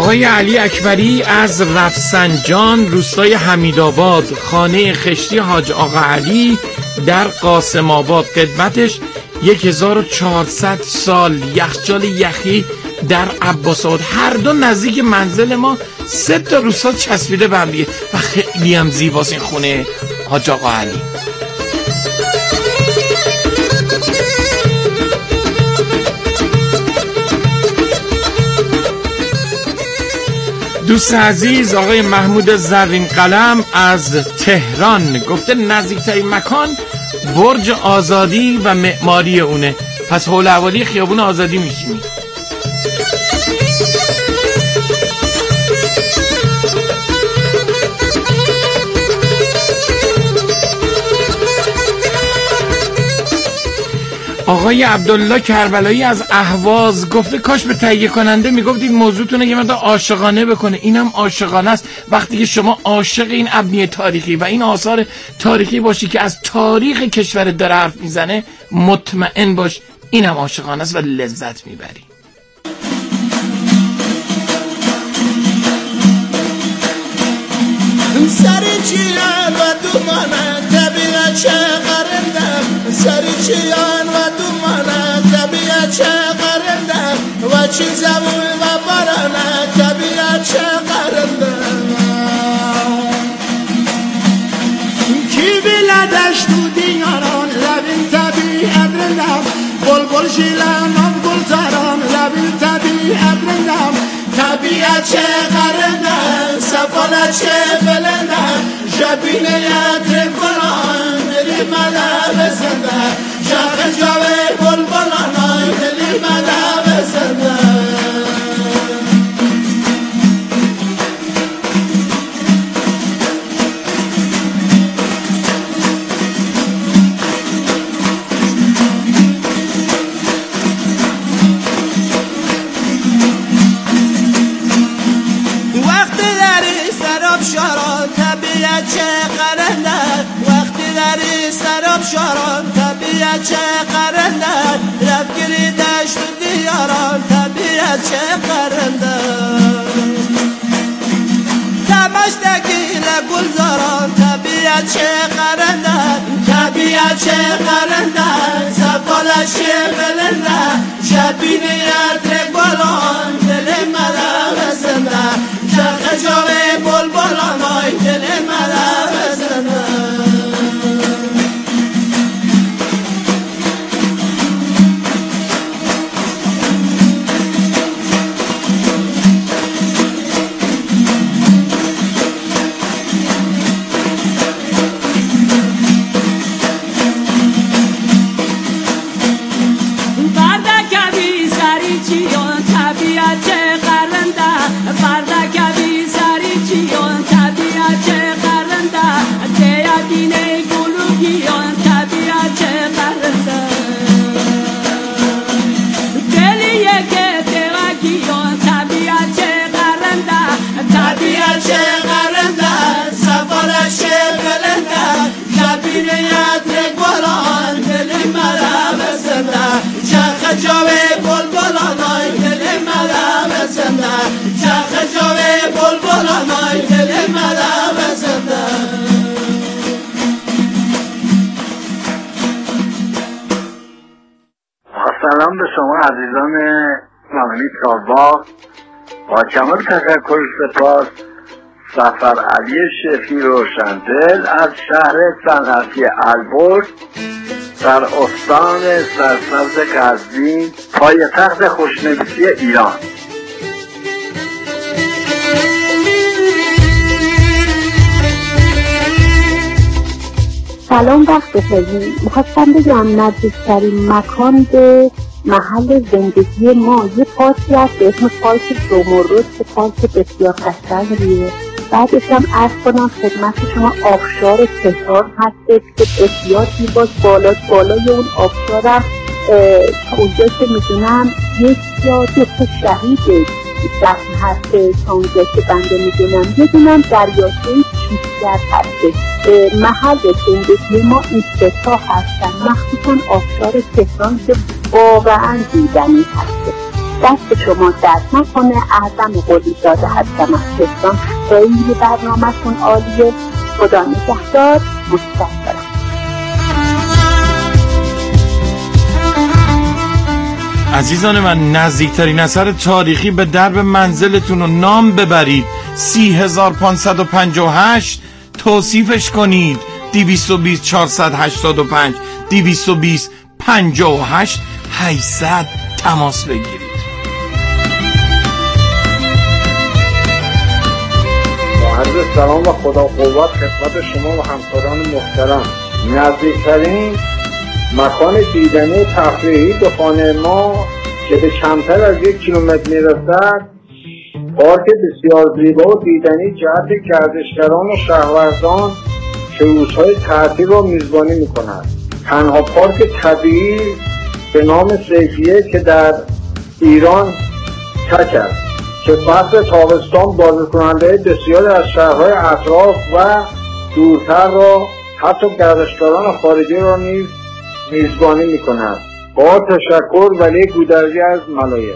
آقای علی اکبری از رفسنجان روستای حمیدآباد، خانه خشتی حاج آقا علی در قاسم آباد، قدمتش 1400 سال، یخچال یخی در عباس آباد. هر دو نزدیک منزل ما، 3 تا روستا چسبیده به هم دیگه و خیلی هم زیباست این خونه حاج آقا علی. دوست عزیز آقای محمود زرین قلم از تهران گفته نزدیکترین مکان برج آزادی و معماری اونه، پس حول حوالی خیابون آزادی میشینی. آقای عبدالله کربلایی از اهواز گفته کاش به تهیه کننده میگفتید موضوعتونه یه مقدار عاشقانه بکنه. اینم عاشقانه است وقتی که شما عاشق این ابنیه تاریخی و این آثار تاریخی باشی که از تاریخ کشورت داره حرف میزنه، مطمئن باش اینم عاشقانه است و لذت میبری. سری چیان و دومانه طبیعت چه قرندم، سری چیان و دومانه طبیعت چه قرندم، و چی زمون و بارانه طبیعت چه قرندم. کی بلدش تو دیاران لبین طبیعت رندم، بلبل شیلان و گلزاران لبین طبیعت رندم. طبیعت چه قرندم، سفالت چه بلندم، شبینیت گلان دلی مده بزنده، شاخ جاوه بلبلانای دلی مده بزنده. شاران طبیعت چه قرندن، رفت گلی دشت و دیاران طبیعت چه قرندن. دمشت دکیل گلزاران طبیعت چه قرندن، طبیعت چه قرندن، سفالش چه بلندن، شبینیت رگبالان دل مده بزندن، شرخ جاوه بلبلان های دل مده بزندن. سلام به شما عزیزان نامنی سالباغ. با کمال تشکر سپاس سفر علی شفی روشندل از شهر صنعتی البرز در استان سرسبز قزوین، پایتخت خوشنویسی ایران. سلام، وقت بخیر. میخواستم بگم نزدیکترین مکان به محل زندگی ما یه پارکی هست به اسم پارک زمرد که پارک بسیار قشنگیه. بعدش هم عرض کنم خدمت شما آبشار تهران هست که بسیار زیباست. بالای اون آبشارم اونجا که میدونم 1 یا 2 تا شهید دفن هست تا اونجا که بنده میدونم. یه دونم دریاچه چیزگر هست. محل زندگی ما این 3 تا هستن، مخصوصا آبشار تهران که واقعا دیدنی هست. دست شما درد نکنه. اعظم قلیزاده هستم از تهران. خیلی برنامه‌تون عالیه. خدا نگهدار. متشکرم. عزیزان من، نزدیکترین اثر تاریخی به درب منزلتون رو نام ببرید. 30558 توصیفش کنید. 220 485 220 58 800 تماس بگیرید. با عرض سلام و خدا قوت خدمت شما و همکاران محترم. نزدیکترین مکان دیدنی و تفریحی به خانه ما که به کمتر از 1 کیلومتر میرسد، پارک بسیار زیبا و دیدنی جهت گردشگران و شهروندان که روزهای تعطیل را میزبانی می‌کند. تنها پارک طبیعی به نام سیفیه که در ایران تک است که فصل تابستان بازدیدکننده بسیاری از شهرهای اطراف و دورتر را حتی گردشگران خارجی را نیز میزبانی می‌کند. با تشکر، ولی گودرزی از ملایه.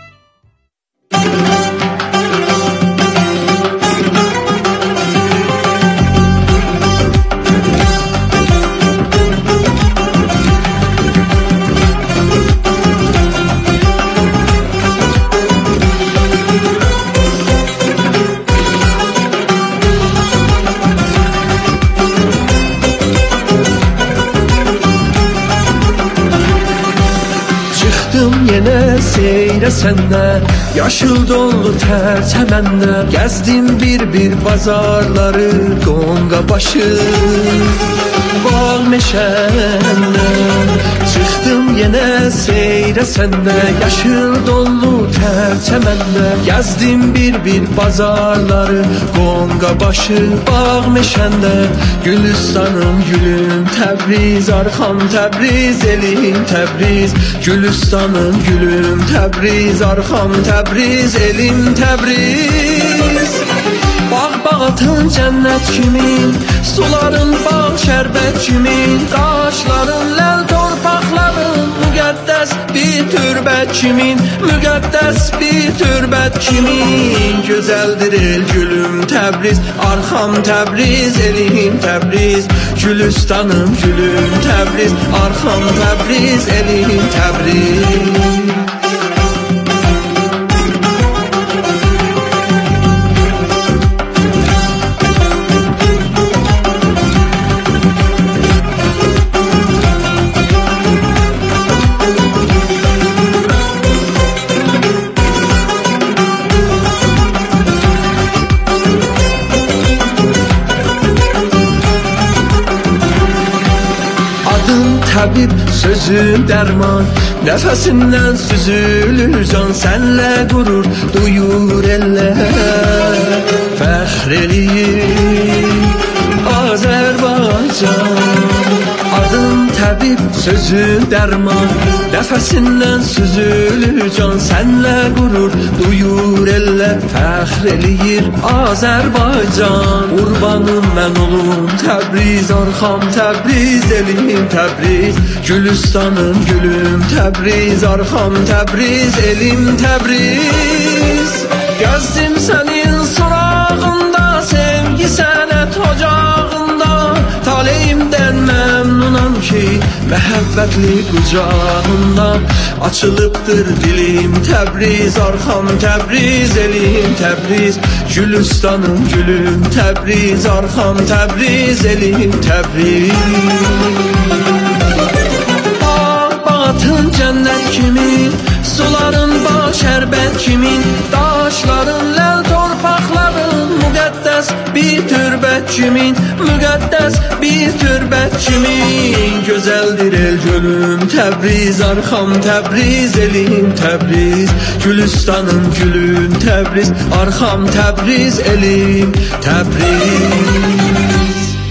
Yine seyre senden, yaşıl dolu ter çemenden. Gezdim bir pazarları, Gonga başı bağ meşenden. Çıktım yine seyre senden, yaşıl dolu ter çemenden. Gezdim bir pazarları, Gonga başı bağ meşenden. Gülistanım gülüm Təbriz, arxam Təbriz, elim Təbriz. Gülistanım gülüm Təbriz, arxam Təbriz, elim Təbriz. Bağ-bağatın cənnət kimin, suların bağ şərbət kimin. Daşların ləl torpaqların, müqəddəs bir türbət kimin. Müqəddəs bir türbət kimin. Gözəldir el gülüm Təbriz, arxam Təbriz, elim Təbriz. Gülistanım gülüm Təbriz, arxam Təbriz, elim Təbriz. Tabip sözüm derman, nefesinden süzülür can. Senle gurur duyur eller, fəxreliyim Azərbaycan. Adım tabip sözüm derman, nefesinden süzülür can. Senle gurur duyur eller, fəxreliyir Azərbaycan. Qurbanım mən olum Təbriz, arxam Təbriz, elim Təbriz. Gülistanım gülüm Təbriz, arxam Təbriz, elim Təbriz. Gəzdim sənin sorağında, sevgi sənət ocağında. Taleyimdən məmnunam ki, məhəbbətli qucağında. Açılıbdır dilim Təbriz, arxam Təbriz, elim Təbriz. Gülistanım gülüm Təbriz, arxam Təbriz, elim Təbriz. Bağ-bağatın cənnət kimin, suların bağ şərbət kimin. Daşların ləl torpaqların, müqəddəs bir türbət kimin. Müqəddəs bir türbət kimin. Gözəldir el gülüm Təbriz, arxam Təbriz, elim Təbriz. Gülistanım gülüm Təbriz, arxam Təbriz, elim Təbriz.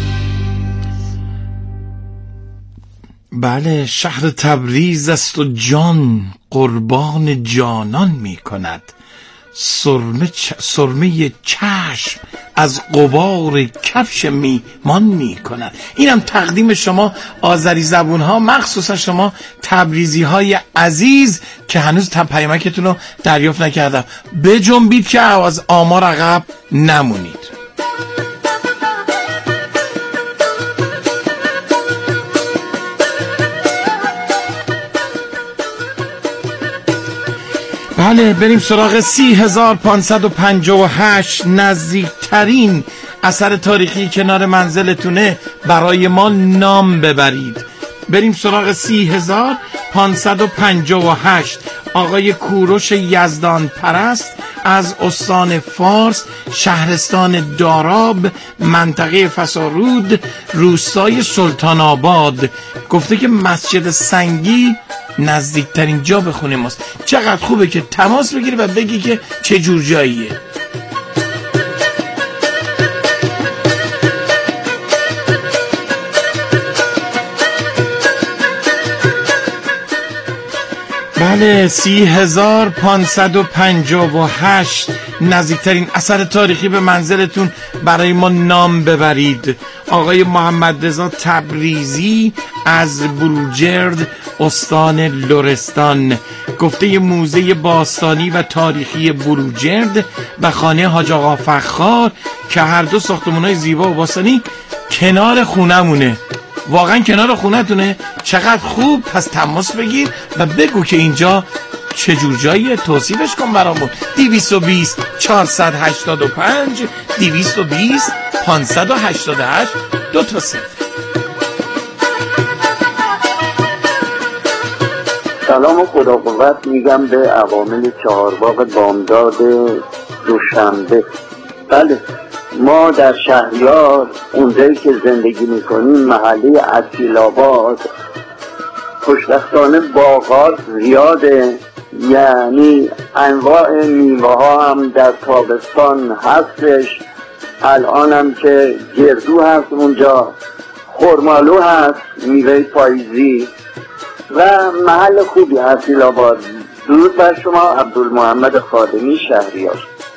بله، شهر تبریز است و جان قربان جانان می کند. سرمه چشم از غبار کفش میمان میکند. اینم تقدیم شما آذری زبون ها، مخصوصا شما تبریزی های عزیز که هنوز پیامکتون رو دریافت نکردم. بجنبید که از آمار عقب نمونید. بله، بریم سراغ 30558 نزدیکترین اثر تاریخی کنار منزلتونه برای ما نام ببرید. بریم سراغ 30558 آقای کوروش یزدان پرست از استان فارس، شهرستان داراب، منطقه فسارود، روستای سلطان آباد. گفته که مسجد سنگی نزدیکترین جا به خونه ماست. چقدر خوبه که تماس بگیری و بگی که چه جور جاییه. بله، 30558 نزدیکترین اثر تاریخی به منزلتون برای ما نام ببرید. آقای محمد رضا تبریزی از بروجرد، استان لرستان. گفته موزه باستانی و تاریخی بروجرد و خانه حاج آقا فخار که هر دو ساختمان‌های زیبا و باستانی کنار خونمونه. واقعا کنار خونتونه؟ چقدر خوب. پس تماس بگیر و بگو که اینجا چجور جاییه، توصیفش کن برامون. 220 485 220 588 2 تا 0. سلام و خدا قوت میگم به عوامل چهارباغ بامداد دوشنبه. بله، ما در شهریار اونجایی که زندگی میکنیم، محله اصیل‌آباد، خوشبختانه باغات زیاده، یعنی انواع میوه ها هم در تابستان هستش. الان هم که گردو هست اونجا، خرمالو هست، میوه پاییزی و محل خوبی اصیل‌آباد. درود بر شما. عبدالمحمد خادمی، شهریار.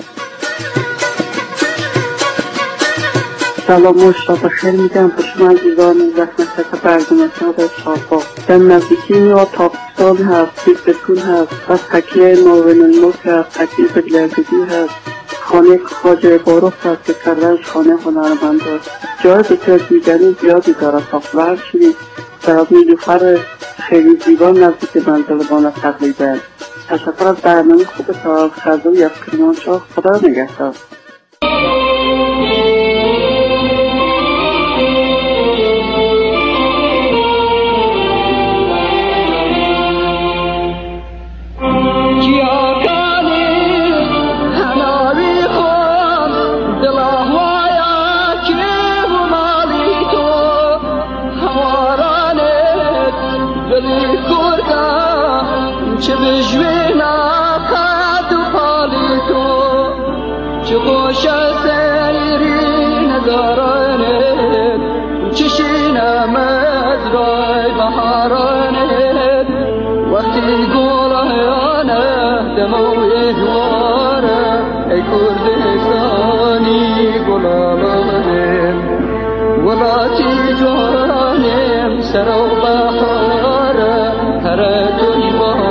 سلام و شب خیر میگم به شما عزیزان زحمت برنامه در چهارباغ. در نزدیکی ما تابستان هست، بتون هست و تکیه نوین الملک هست، تکیه بگلردگی هست، خانه خواجه باروخ هست که کردنش خانه هنرمند هست. جای بسیار دیگری زیادی داره. ساختور شدید در نیلوفر خیلی زیبا نزدیک منزل ما تقریبا. تشکر از برنامه خوب تا خزوی از کرمانشاه. خدا نگهدار. چه بجوی ناقد و پالی تو، چه خوش سیری نگارانت، چشینم از رای بهارانت. وقتی گلایانه دموی دواره، ای کردستانی گلالانت. ولاتی جوانم سرو بهاره، هر توی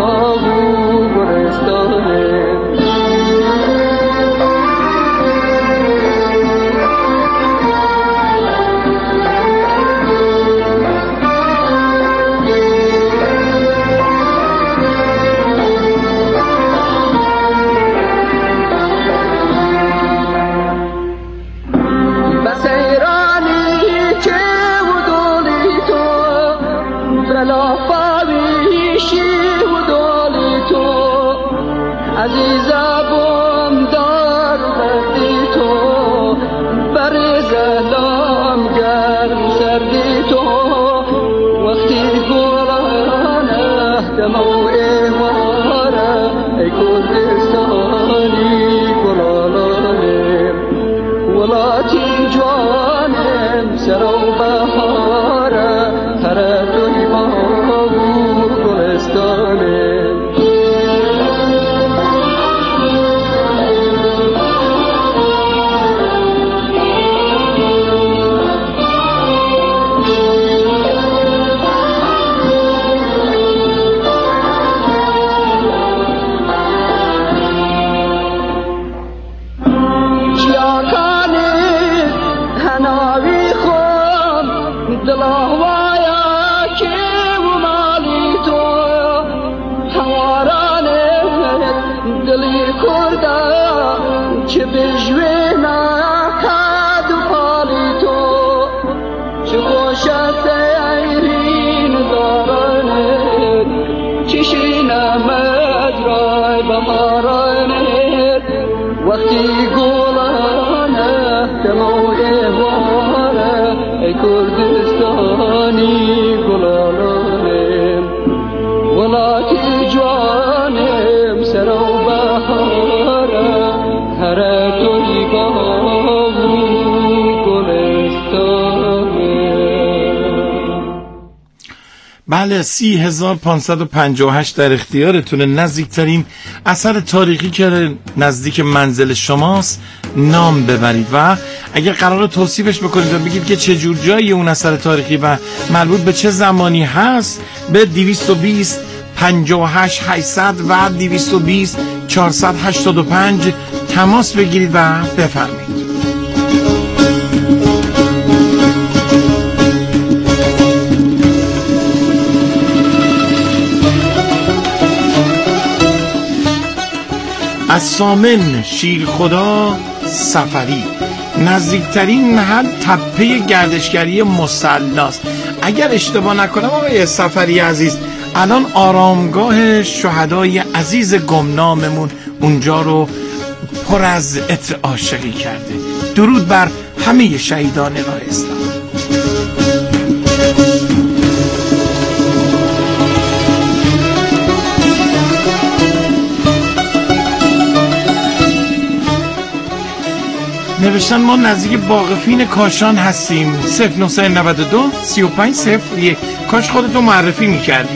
عزیزم دار بردی تو، بر زلام گرم سردی تو. وقتی گلانه دموی واره، ای کردستانی گلالانم. ولاتی جوانم سرو بهاره، هر توی باغ گلستانم. بجوینا کد و پالی تو چه خوش است ایرین دارانت چشینمت رای بهارانت وقتی گلانه دموی واره ای کردستانی گلالانم ولاتی جوانم سرو بهاره هر توی باوی گلستانم. بله 30558 در اختیارتونه. نزدیکترین اثر تاریخی که نزدیک منزل شماست نام ببرید و اگر قرار توصیفش بکنید و بگید که چه جور جایی اون اثر تاریخی و مربوط به چه زمانی هست به 220 58 800 و 220 485 تماس بگیرید و بفرمایید. از سامن شیرخدا سفری نزدیکترین محل تپه گردشگری مصلاست. اگر اشتباه نکنم آقای سفری عزیز الان آرامگاه شهدای عزیز گمناممون اونجا رو پر از عطر عاشقی کرده. درود بر همه شهیدان راه اسلام. نوشتن ما نزدیک باغفین کاشان هستیم. 0992 3501. کاش خودتو معرفی میکردیم.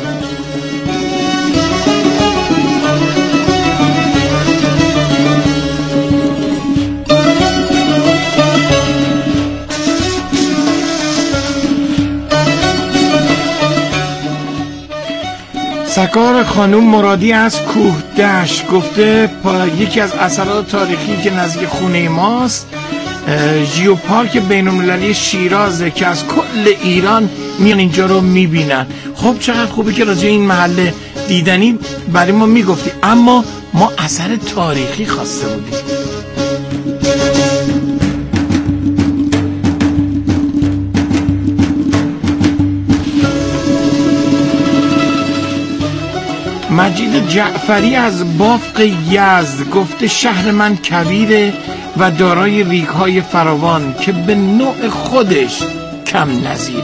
سکار خانوم مرادی از کوه دشت گفته یکی از اثرات تاریخی که نزدیک خونه ماست ژئوپارک بین‌المللی شیرازه که از کل ایران میان اینجا رو میبینن. خب چقدر خوبه که راجع این محله دیدنی برای ما میگفتی، اما ما اثر تاریخی خواسته بودیم. مجید جعفری از بافق یزد گفته شهر من کبیره و دارای ریگ‌های فراوان که به نوع خودش کم نظیره.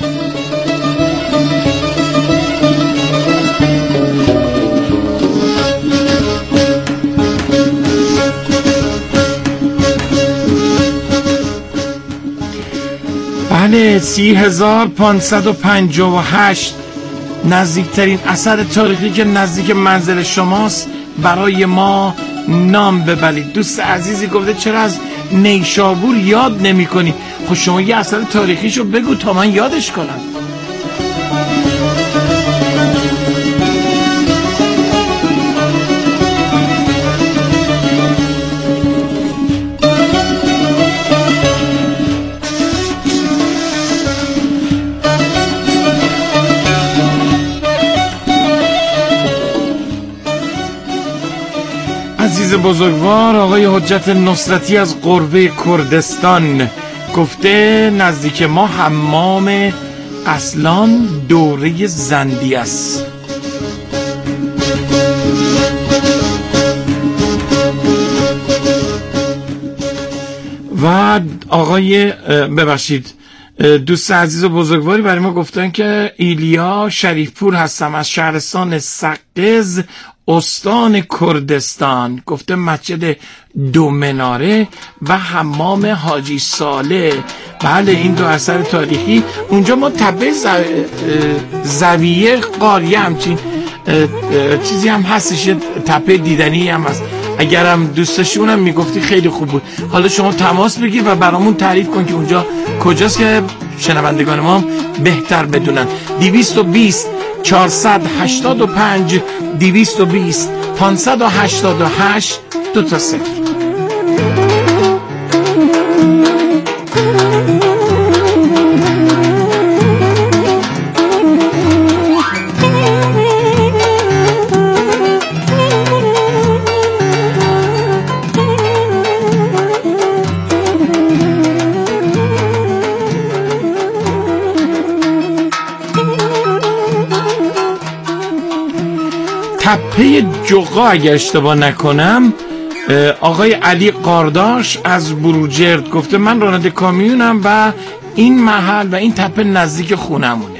بله 30558 نزدیکترین اثر تاریخی که نزدیک منزل شماست برای ما نام ببرید. دوست عزیزی گفته چرا از نیشابور یاد نمی کنی؟ خب شما یه اثر تاریخیشو بگو تا من یادش کنم. عزیز بزرگوار آقای حجت نصرتی از قروه کردستان گفته نزدیک ما حمام اصلان دوره زندی است. و آقای ببخشید دوست عزیز و بزرگواری برای ما گفتن که ایلیا شریفپور هستم از شهرستان سقز استان کردستان. گفته مسجد دو مناره و حمام حاجی صالح. بله این دو اثر تاریخی. اونجا ما تپه زویه قاریه همچین چیزی هم هستش، تپه دیدنی هم هست. اگرم دوستشون هم میگفتی خیلی خوب بود. حالا شما تماس بگیر و برامون تعریف کن که اونجا کجاست که شنوندگان ما بهتر بدونن. 220 485 220 588 2-0. تپه جغا اگه اشتباه نکنم آقای علی قارداش از بروجرد گفته من راننده کامیونم و این محل و این تپه نزدیک خونمونه.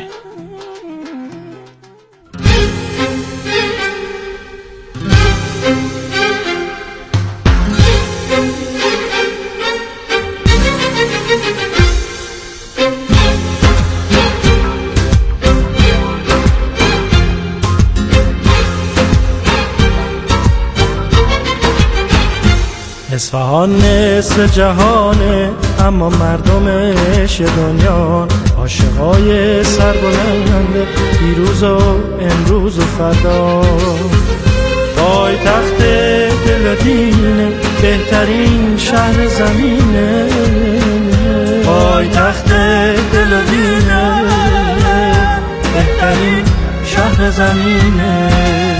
اصفهان نصف جهانه اما مردمش دنیا، عاشقای سربلند دیروز و امروز و فردا. پایتخت دل و دینه، بهترین شهر زمینه. پایتخت دل و دینه، بهترین شهر زمینه.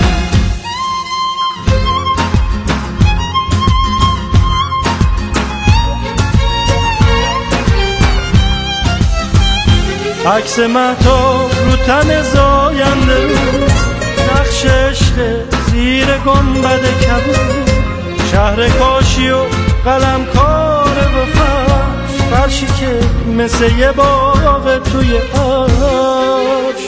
عکس مهتاب رو تن زاینده رو، نقش عشق زیر گنبد کبود. شهر کاشی و قلم کار و فرشی که مثل یه باغ توی آش.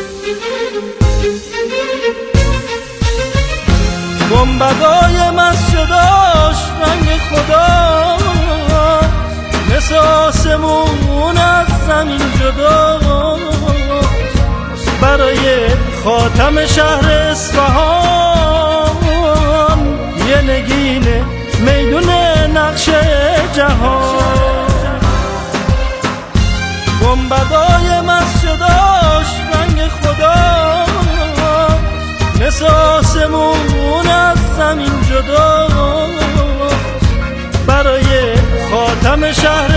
گنبدای مسجداش رنگ خدا، مثل آسمون از زمین جدا. برای خاتم شهر اصفهان یه نگینه میدون نقش جهان. گنبدای مسجداش رنگ خدا، مثل آسمون از زمین جدا. برای خاتم شهر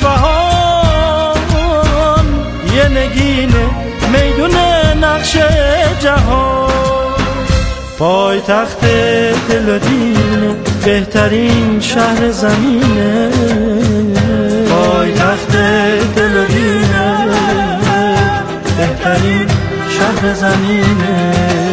اصفهان یه نگینه میدون نقش جهان. پایتخت دل و دینه، بهترین شهر زمینه. پایتخت دل و دینه، بهترین شهر زمینه.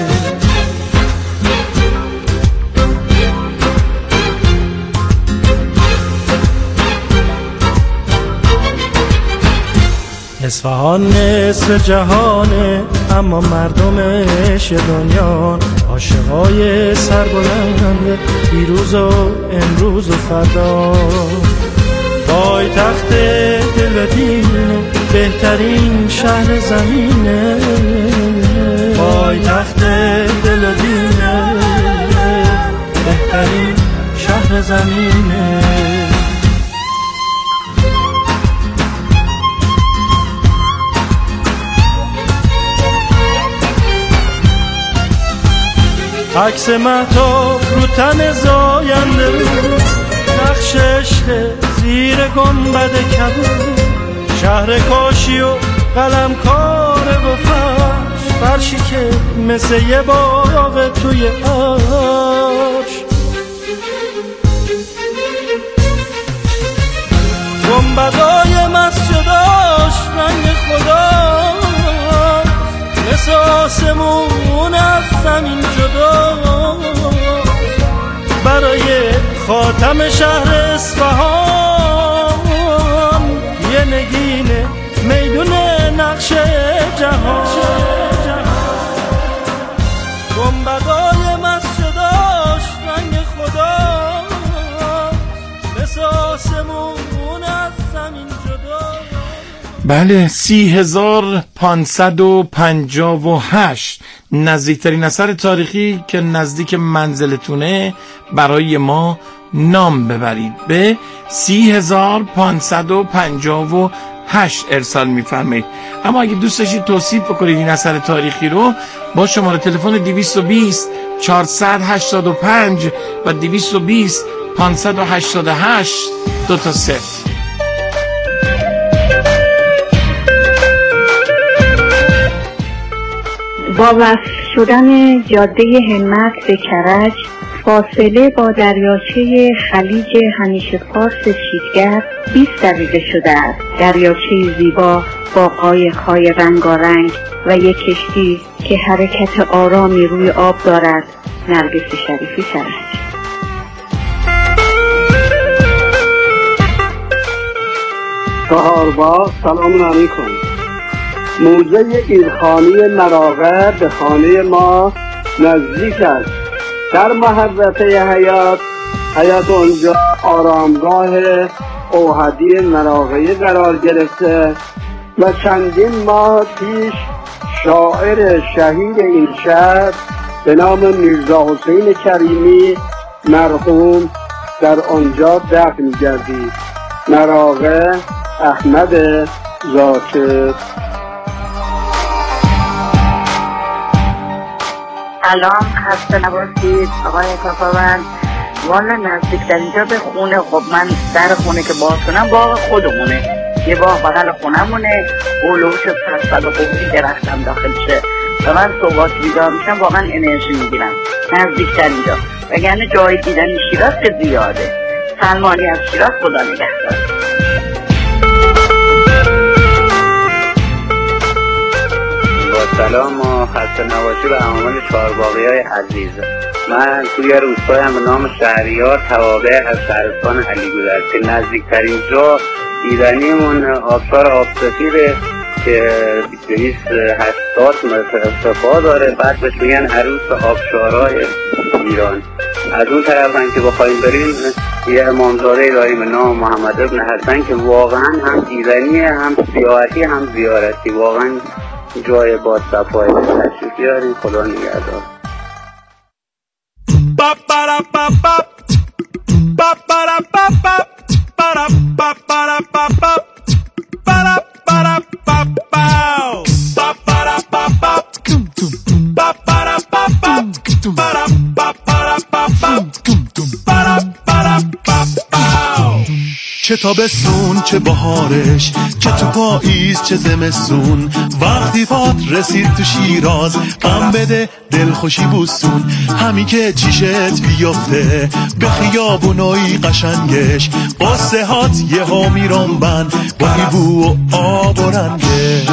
اصفهان نصف جهانه اما مردمش دنیا، عاشقای سربلند دیروز و امروز و فردا. پایتخت دل و دینه، بهترین شهر زمینه. پایتخت دل و دینه، بهترین شهر زمینه. عکس مهتاب رو تن زاینده رو، نقش عشق زیر گنبد کبود. شهر کاشی و قلم کار و فرشی که مثل یه باغ توی آش. گنبدای مسجداش رنگ خدا، مثل آسمون از زمین جدا. برای خاتم شهر اصفهان یه نگینه میدون نقش جهان. گنبدای مسجداش رنگ خدا، مثل آسمون از زمین جدا. بله 30,558 نزدیکترین اثر تاریخی که نزدیک منزلتونه برای ما نام ببرید. به 30,558 ارسال می‌فرمایید. اما اگه دوست داشتید توصیف بکنید این اثر تاریخی رو، با شماره تلفن 220 485 و 220 588 2-0. با وصل شدن جاده همت به کرج، فاصله با دریاچه خلیج همیشه فارس شیدگر 20 دقیقه شده است. دریاچه زیبا با قایق‌های رنگارنگ و یک کشتی که حرکت آرامی روی آب دارد. نرگس شریفی کرج. چهارباغ. سلام علیکم. موزه ایرخانی مراغه به خانه ما نزدیک است. در محوطه حیات اونجا آرامگاه اوحدی مراغه قرار گرفته و چندین ماه پیش شاعر شهیر این شهر به نام میرزا حسین کریمی مرحوم در آنجا دفن گردید. مراغه، احمد ذاکر. سلام، خسته نباشید آقای کافاوند. والا نزدیک در اینجا به خونه، خب من در خونه که باز کنم باغ خودمونه، یه باغ بغل خونمونه، اولوش 300 قبلی درختم داخلشه و من صبحات بیدار میشم واقعا انرژی میگیرم نزدیک در اینجا. وگرنه جای دیدن شیراز که زیاده. سلمانی از شیراز، خدا نگهدار. با سلام و خسته نباشی به همه چهارباغی‌های عزیز. من توی روستایم به نام شهریار توابع از شهرستان علیگودرز که نزدیکترین جا دیدنیمون آبشار آبسفیره که 280 متر ارتفاع داره. بعد بهش میگن عروس آبشارهای ایران. از اون طرف هم که بخوایم بریم یه امامزاده داریم به نام محمد ابن حسن که واقعا هم دیدنیه، هم سیاحتی، هم زیارتی. واقعا جای با صفای تشریف بیاریم. خدا نگهدار. چه تابستون چه بهارش، چه تو پاییز چه زمستون، وقتی پات رسید تو شیراز غم بده دلخوشی بوستون. همی که چیشت بیفته به خیابونای قشنگش، قصه هات یه ها میرنبن با بو و آب و رنگش.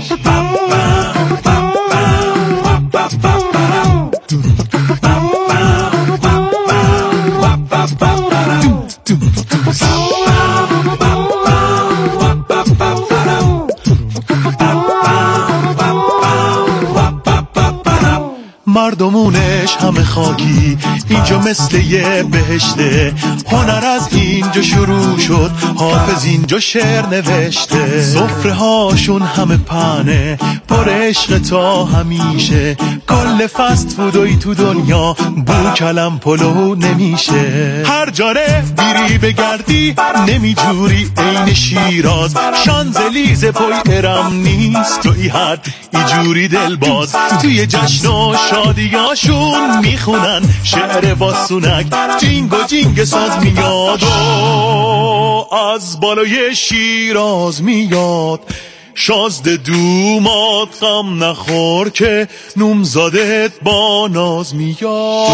مردمونش همه خاکی، اینجا مثل یه بهشته. هنر از اینجا شروع شد، حافظ اینجا شعر نوشته. سفره هاشون همه پنه، پر عشق تا همیشه. کل فست فودوی تو دنیا بو کلم پلو نمیشه. هر جاره بیری بگردی نمیجوری عین شیراز. شانزلیز پای ارم نیست تو ای حد ایجوری دلباز. توی جشن و شادیاشون میخونن شعر واسونک، جینگ و جینگ ساز میاد و از بالای شیراز میاد. شازده دومات غم نخور که نومزادت با ناز میاد.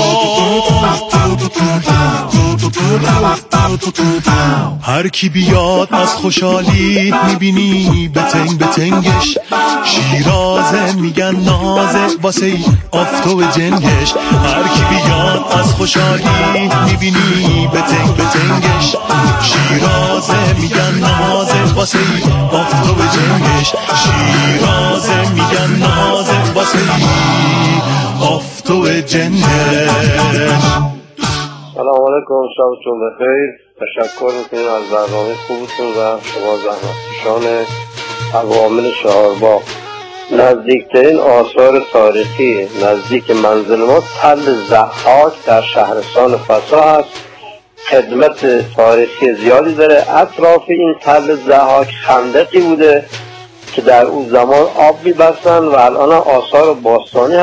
هر کی بیاد از خوشحالی میبینی بتنگ بتنگش. شیرازه میگن نازه واسه آفتو جنگش. هر کی بیاد از خوشحالی میبینی بتنگ بتنگش. شیرازه میگن نازه واسه آفتو جنگش. شیرازه میگن نازه واسه آفتو جنگش. سلام علیکم، شبتون بخیر. تشکر میکنیم از برنامه خوبتون و شما زحمتکشان عوامل چهارباغ. نزدیکترین آثار تاریخی نزدیک منزل ما تل ضحاک در شهرستان فسا هست. خدمت تاریخی زیادی داره. اطراف این تل ضحاک خندقی بوده که در اون زمان آب می‌بستن و الان آثار باستانی